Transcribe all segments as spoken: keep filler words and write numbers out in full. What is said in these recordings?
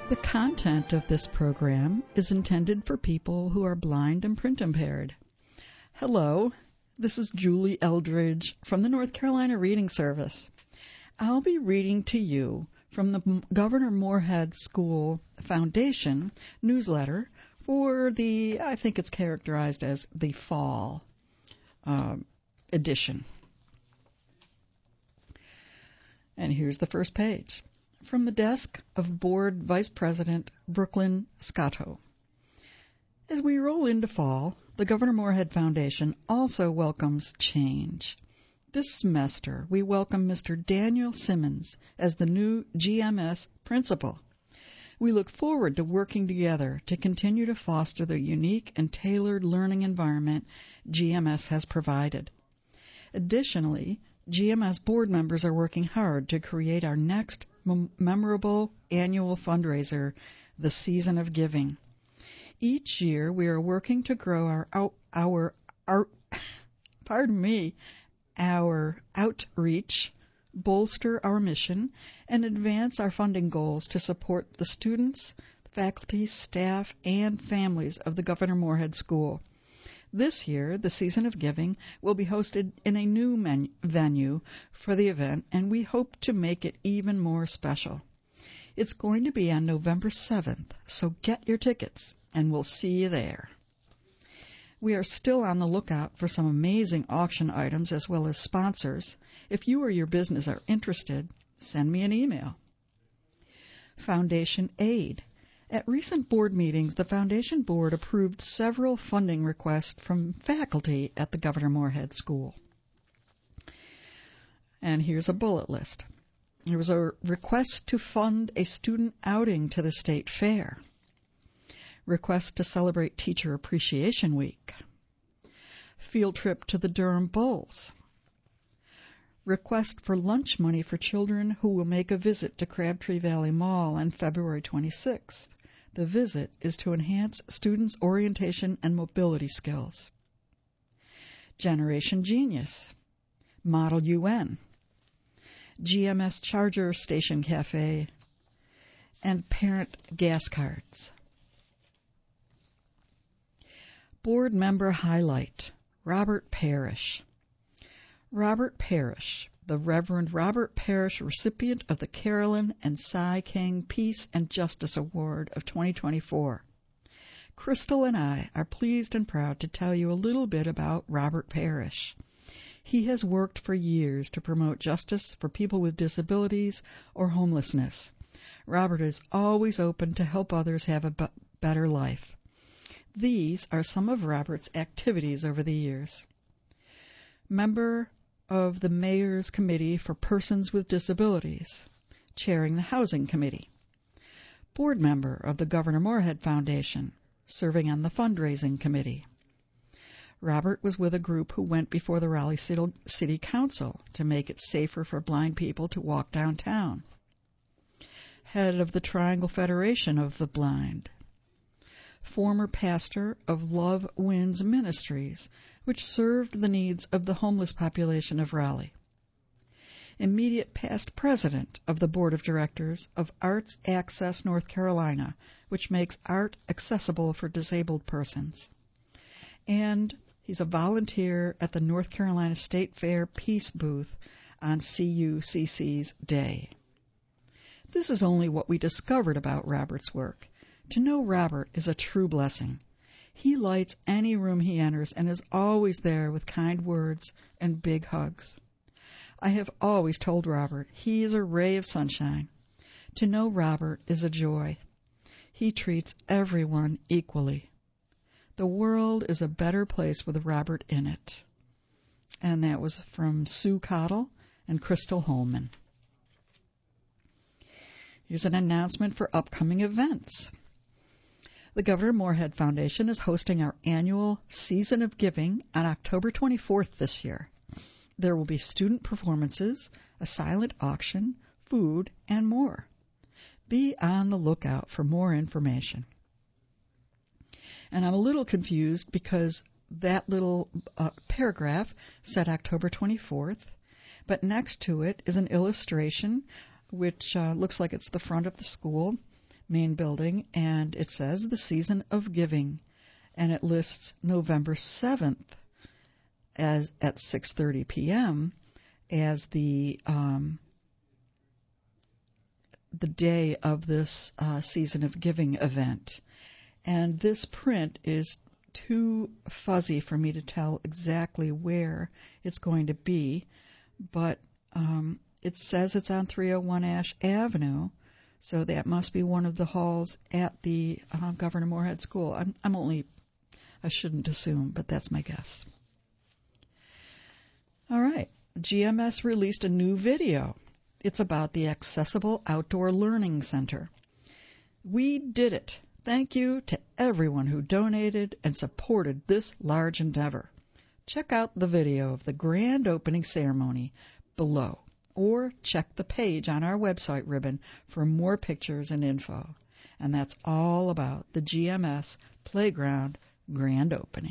The content of this program is intended for people who are blind and print impaired. Hello, this is Julie Eldridge from the North Carolina Reading Service. I'll be reading to you from the Governor Moorhead School Foundation newsletter for the, I think it's characterized as the fall uh, edition. And here's the first page. From the desk of Board Vice President Brooklyn Scotto. As we roll into fall, the Governor Moorhead Foundation also welcomes change. This semester, we welcome Mister Daniel Simmons as the new G M S principal. We look forward to working together to continue to foster the unique and tailored learning environment G M S has provided. Additionally, G M S board members are working hard to create our next mem- memorable annual fundraiser, the Season of Giving. Each year, we are working to grow our out, our our pardon me, our outreach, bolster our mission, and advance our funding goals to support the students, faculty, staff, and families of the Governor Moorhead School. This year, the Season of Giving will be hosted in a new menu, venue for the event, and we hope to make it even more special. It's going to be on November seventh, so get your tickets, and we'll see you there. We are still on the lookout for some amazing auction items as well as sponsors. If you or your business are interested, send me an email. Foundation Aid. At recent board meetings, the Foundation Board approved several funding requests from faculty at the Governor Moorhead School. And here's a bullet list. There was a request to fund a student outing to the state fair. Request to celebrate Teacher Appreciation Week. Field trip to the Durham Bulls. Request for lunch money for children who will make a visit to Crabtree Valley Mall on February twenty-sixth. The visit is to enhance students' orientation and mobility skills. Generation Genius. Model U N. G M S Charger Station Cafe. And Parent Gas Cards. Board Member Highlight. Robert Parrish. Robert Parrish, the Reverend Robert Parrish, recipient of the Carolyn and Cy King Peace and Justice Award of twenty twenty-four. Crystal and I are pleased and proud to tell you a little bit about Robert Parrish. He has worked for years to promote justice for people with disabilities or homelessness. Robert is always open to help others have a b- better life. These are some of Robert's activities over the years. Member of the Mayor's Committee for Persons with Disabilities, chairing the Housing Committee. Board member of the Governor Moorhead Foundation, serving on the Fundraising Committee. Robert was with a group who went before the Raleigh City Council to make it safer for blind people to walk downtown. Head of the Triangle Federation of the Blind. Former pastor of Love Wins Ministries, which served the needs of the homeless population of Raleigh. Immediate past president of the Board of Directors of Arts Access North Carolina, which makes art accessible for disabled persons. And he's a volunteer at the North Carolina State Fair Peace Booth on C U C C's Day. This is only what we discovered about Robert's work. To know Robert is a true blessing. He lights any room he enters and is always there with kind words and big hugs. I have always told Robert he is a ray of sunshine. To know Robert is a joy. He treats everyone equally. The world is a better place with Robert in it. And that was from Sue Cottle and Crystal Holman. Here's an announcement for upcoming events. The Governor Moorhead Foundation is hosting our annual Season of Giving on October twenty-fourth this year. There will be student performances, a silent auction, food, and more. Be on the lookout for more information. And I'm a little confused because that little uh, paragraph said October twenty-fourth, but next to it is an illustration which uh, looks like it's the front of the school, main building, and it says the Season of Giving, and it lists November seventh as at six thirty p.m. as the um, the day of this uh, Season of Giving event. And this print is too fuzzy for me to tell exactly where it's going to be, but um, it says it's on three oh one Ash Avenue, so that must be one of the halls at the uh, Governor Moorhead School. I'm, I'm only, I shouldn't assume, but that's my guess. All right, G M S released a new video. It's about the Accessible Outdoor Learning Center. We did it. Thank you to everyone who donated and supported this large endeavor. Check out the video of the grand opening ceremony below, or check the page on our website ribbon for more pictures and info. And that's all about the G M S Playground grand opening.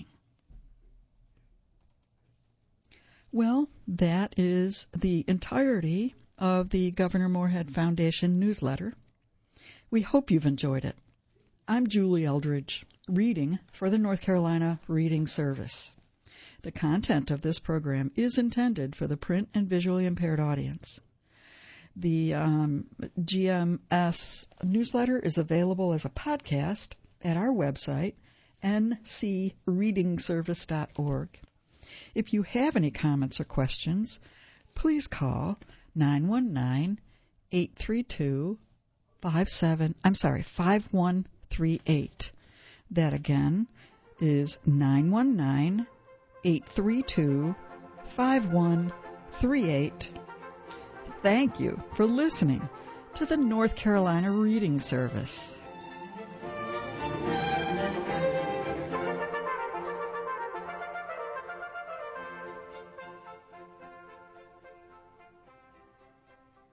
Well, that is the entirety of the Governor Moorhead Foundation newsletter. We hope you've enjoyed it. I'm Julie Eldridge, reading for the North Carolina Reading Service. The content of this program is intended for the print and visually impaired audience. The um, G M S newsletter is available as a podcast at our website, n c reading service dot org. If you have any comments or questions, please call nine one nine, eight three two, five seven, I'm sorry, five one three eight. That again is nine one nine, eight three two, five one three eight. Thank you for listening to the North Carolina Reading Service.